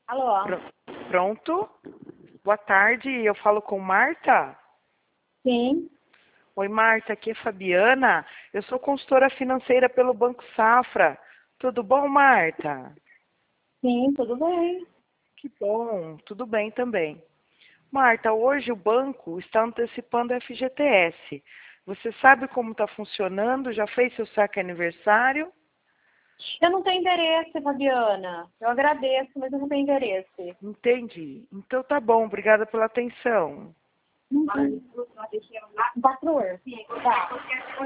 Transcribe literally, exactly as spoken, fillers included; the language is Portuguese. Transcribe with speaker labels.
Speaker 1: Alô?
Speaker 2: Pr- Pronto? Boa tarde, eu falo com Marta?
Speaker 1: Sim,
Speaker 2: Oi, Marta, aqui é Fabiana. Eu sou consultora financeira pelo Banco Safra. Tudo bom, Marta?
Speaker 1: sim, tudo bem.
Speaker 2: Que bom, tudo bem também. Marta, hoje o banco está antecipando o F G T S. Você sabe como está funcionando? Já fez seu saque aniversário?
Speaker 1: Eu não tenho interesse, Fabiana. Eu agradeço, mas eu não tenho interesse.
Speaker 2: Entendi. Então tá bom, obrigada pela atenção.
Speaker 1: Uhum. Quatro horas. Tá.